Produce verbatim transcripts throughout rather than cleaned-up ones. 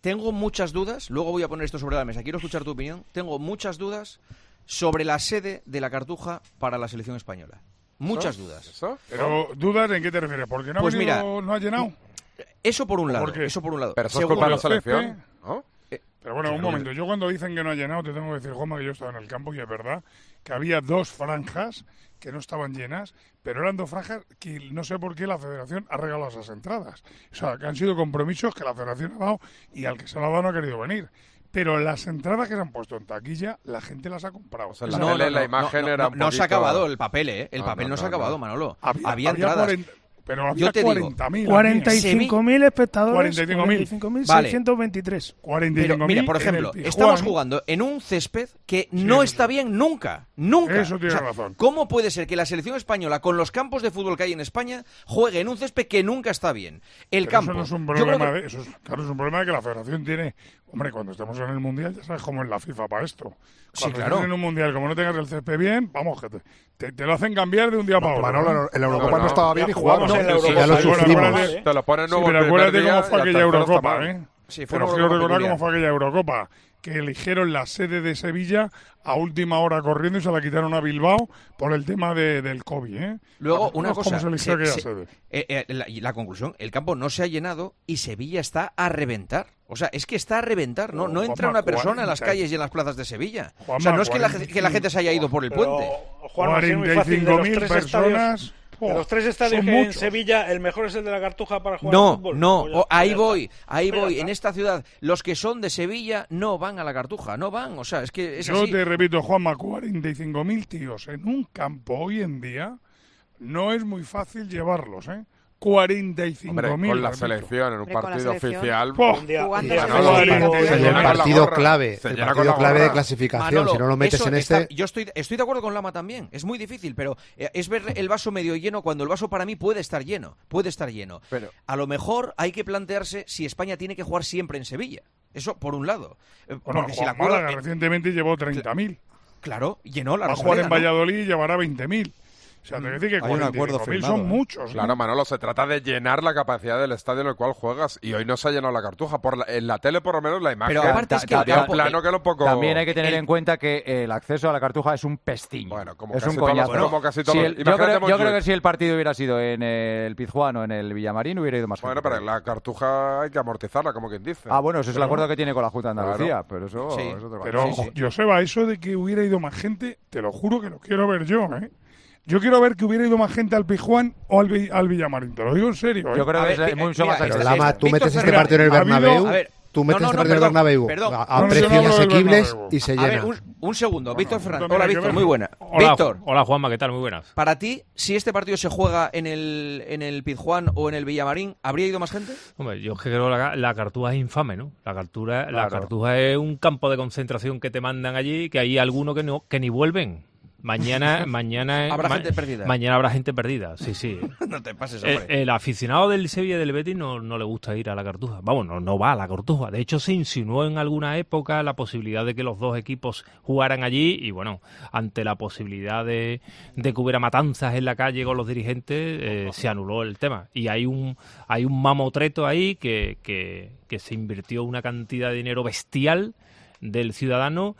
tengo muchas dudas, luego voy a poner esto sobre la mesa, quiero escuchar tu opinión, tengo muchas dudas sobre la sede de la Cartuja para la selección española. Muchas ¿Eso? dudas. ¿Eso? Pero, ¿dudas en qué te refieres? ¿Porque no, Pues ha venido, mira, no ha llenado? Eso por un lado, ¿Por qué? eso por un lado. Pero eso es Segundo, culpa de la Pepe, selección, ¿no? Pero bueno, un Claro. momento. Yo cuando dicen que no ha llenado, te tengo que decir, Juanma, que yo estaba en el campo y es verdad que había dos franjas que no estaban llenas, pero eran dos franjas que no sé por qué la Federación ha regalado esas entradas. O sea, que han sido compromisos que la Federación ha dado y al que se lo ha dado no ha querido venir. Pero las entradas que se han puesto en taquilla, la gente las ha comprado. O sea, la No, tele, no, la no, imagen no, era no, un no se ha poquito- acabado el papel, ¿eh? El No, papel no, no, se ha no, acabado, no. Manolo. Había, Había había entradas. cuarenta, pero había Yo te digo, cuarenta mil. cuarenta y cinco mil espectadores, cuarenta y cinco mil. cuarenta y cinco mil Vale. seiscientos veintitrés. cuarenta y Pero cinco mira, mil por en ejemplo, el estamos Pizjuán. jugando en un césped que Sí, no eso está sí. bien nunca, nunca. Eso tiene O sea, razón. ¿cómo puede ser que la selección española, con los campos de fútbol que hay en España, juegue en un césped que nunca está bien? El Pero campo. Eso no es un Yo creo problema que- de, eso es, claro, es un problema de que la Federación tiene. Hombre, cuando estemos en el Mundial, ya sabes cómo es la FIFA para esto. Sí, Cuando claro. estés en un Mundial, como no tengas el césped bien, vamos, que te, te, te lo hacen cambiar de un día para otro. Manolo, ¿eh? en la Eurocopa no, no estaba bien ya y jugamos. jugamos en la Sí, Eurocopa, ya lo sí, bueno, sufrimos. acuérdate. Te lo ponen Sí, nuevo pero el primer acuérdate día cómo fue y al aquella tercero está Eurocopa, mal. ¿eh? Sí, fue Pero una quiero Eurocopa recordar peculiar. cómo fue aquella Eurocopa, que eligieron la sede de Sevilla a última hora corriendo y se la quitaron a Bilbao por el tema de, del COVID, ¿eh? Luego, Acordaos una cómo cosa. se eligió se- aquella se- sede. eh, eh, la, y la conclusión, el campo no se ha llenado y Sevilla está a reventar. O sea, es que está a reventar. No, no entra Juanma, una persona en las cuarenta. calles y en las plazas de Sevilla. O Juanma, sea, no es que la, cuarenta y que la gente se haya ido por el Pero, puente. Juanma, sí, es muy fácil. De cuarenta y cinco los mil tres personas. estadios, de los tres estadios son que hay en muchos. Sevilla, ¿el mejor es el de la Cartuja para jugar No, al fútbol? no, Pues ya- o- ahí ya voy, está. ahí Pues ya voy. está. En esta ciudad, los que son de Sevilla no van a la Cartuja, no van. O sea, es que es Yo así. te repito, Juanma, cuarenta y cinco mil tíos en un campo hoy en día no es muy fácil llevarlos, ¿eh? cuarenta y cinco Hombre, mil. con la repito. selección en un Hombre, con la partido selección. oficial. ¡Poh! Un día- Jugando un día en no, el no, partido- no, se Es llena el con la partido gorra. clave, Se el llena con partido la clave de gorra. clasificación. Manolo, Si no lo metes eso en está- este, yo estoy, estoy de acuerdo con Lama también. Es muy difícil, pero eh, es ver el vaso medio lleno cuando el vaso para mí puede estar lleno. Puede estar lleno. Pero- A lo mejor hay que plantearse si España tiene que jugar siempre en Sevilla. Eso por un lado. Eh, Bueno, porque si Juan la curva- Málaga eh, recientemente llevó treinta mil. claro, llenó la Va a jugar en Rosaleda, ¿no? Valladolid y llevará veinte mil. O sea, te voy a decir que Hay un acuerdo cuarenta y cinco mil firmado, son ¿eh? muchos. ¿no? Claro, Manolo, se trata de llenar la capacidad del estadio en el cual juegas y hoy no se ha llenado la Cartuja. Por la- en la tele, por lo menos, la imagen. Pero aparte es que el había un campo- plano que era un poco. También hay que tener el- en cuenta que el acceso a la Cartuja es un pestiño. Bueno, como es casi un todos los- coñazo. como casi todos Si los- el- yo, imagínate creo, yo Montjuic. creo que si el partido hubiera sido en el Pizjuán o en el Villamarín hubiera ido más Bueno, gente. pero la Cartuja hay que amortizarla, como quien dice. Ah, bueno, ese es el Pero- acuerdo que tiene con la Junta de Andalucía, Claro. pero eso Sí. es otra cosa. Pero, Sí, sí. Joseba, eso de que hubiera ido más gente, te lo juro que lo quiero ver yo, ¿eh? Yo quiero ver que hubiera ido más gente al Pizjuán o al, Vi- al Villamarín. Te lo digo en serio, ¿eh? Yo creo A que ver, es mira, mucho más mira, pero este- accesible. Lama, tú Víctor metes este Fernández, partido en el ha habido- Bernabéu, a ver, tú no, metes no, este no, partido en el perdón, Bernabéu perdón. a, a No, no, no, precios no, no, del asequibles Bernabéu. y se A ver, llena. un, un segundo, Víctor no Fernández. tiene Hola, que Víctor, ver. muy buena. Hola, Víctor, hola Juanma, ¿qué tal? Muy buenas. para ti, si este partido se juega en el, en el Pizjuán o en el Villamarín, ¿habría ido más gente? Hombre, yo es que creo que la, la Cartuja es infame, ¿no? La Cartuja, la Claro. Cartuja es un campo de concentración que te mandan allí, que hay algunos que no, que ni vuelven. Mañana, mañana, Habrá ma- gente perdida. Mañana habrá gente perdida, sí, sí. No te pases, El, hombre. el aficionado del Sevilla y del Betis no, no le gusta ir a la Cartuja. Vamos, no, no va a la Cartuja. De hecho, se insinuó en alguna época la posibilidad de que los dos equipos jugaran allí y, bueno, ante la posibilidad de, de que hubiera matanzas en la calle con los dirigentes, eh, se anuló el tema. Y hay un hay un mamotreto ahí que, que, que se invirtió una cantidad de dinero bestial del ciudadano.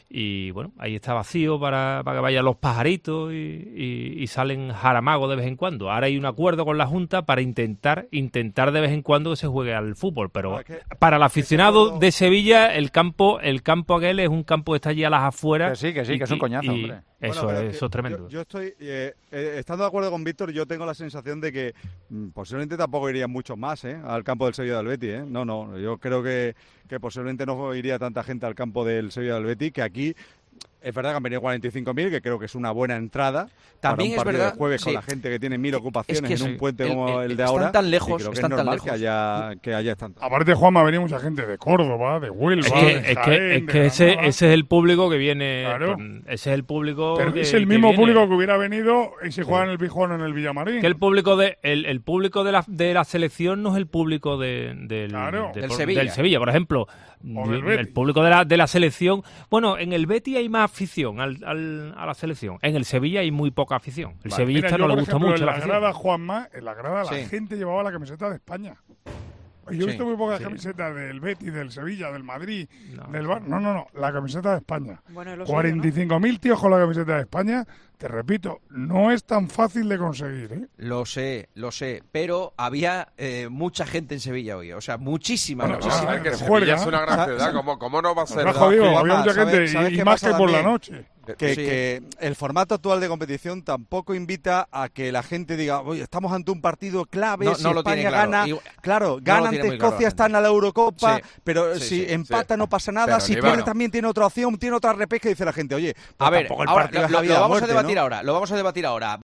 Y bueno, ahí está vacío para, para que vayan los pajaritos y, y, y salen jaramagos de vez en cuando. Ahora hay un acuerdo con la Junta para intentar intentar de vez en cuando que se juegue al fútbol, pero No, es que- para el aficionado acuerdo- de Sevilla el campo el campo aquel es un campo que está allí a las afueras. Que sí, que sí, y- que es un y- coñazo, y hombre. Eso Bueno, pero es, que eso es tremendo. Yo, yo estoy, eh, eh, estando de acuerdo con Víctor, yo tengo la sensación de que mm, posiblemente tampoco irían muchos más ¿eh? al campo del Sevilla del Betis. ¿eh? No, no, yo creo que, que posiblemente no iría tanta gente al campo del Sevilla del Betis, que aquí es verdad que han venido cuarenta y cinco mil, que creo que es una buena entrada. También para un es partido verdad, de jueves sí. con la gente que tiene mil ocupaciones Es que en un sí. puente El- como el- el de están ahora. tan y lejos, creo que están es tan normal que lejos. haya, que haya tanto. Aparte, Juanma, venía mucha gente de Córdoba, de Huelva, Es que, de es que, Jaén, es de que ese, Granada. ese es el público que viene. Claro. con- ese es el público. Pero que, es el que mismo viene. público que hubiera venido y si juega en el Pizjuán o en el Villamarín. Que el público de el, el público de la, de la selección no es el público de, del, Claro. de- Del por- Sevilla. del Sevilla, por ejemplo. O del el Betis. público de la, de la selección. Bueno, en el Betis hay más afición al, al- a la selección. En el Sevilla hay muy poca afición. El Vale, sevillista mira, yo, no le por gusta ejemplo, mucho en la la afición. grada, Juanma, en la grada la Sí. gente llevaba la camiseta de España. Yo he visto Sí, muy pocas sí. camisetas del Betis, del Sevilla, del Madrid, No, del Bar... No, no, no, la camiseta de España. Bueno, lo suyo, cuarenta y cinco mil tíos con la camiseta de España, te repito, no es tan fácil de conseguir, ¿eh? Lo sé, lo sé, pero había eh, mucha gente en Sevilla hoy, o sea, muchísima, Bueno, muchísima. ah, Es que de Sevilla juerga. es una gran ciudad. ¿Cómo, cómo no va a ser? Nos ha jodido, Juanma, había mucha ¿sabes- gente, sabes y, qué y más pasa que por la también? noche. Que, Sí. que el formato actual de competición tampoco invita a que la gente diga, oye, estamos ante un partido clave, No- si no lo España tiene claro. gana, Igual- claro, lo gana tiene ante muy claro la Escocia, gente. están a la Eurocopa, Sí. pero Sí, si sí, empata sí. no pasa nada, Pero si ni pierde bueno. también tiene otra opción, tiene otra repesca y dice la gente, oye, pues A ver, tampoco el ahora, partido lo, es la lo vida o vamos muerte, a debatir ¿no? ahora, lo vamos a debatir ahora.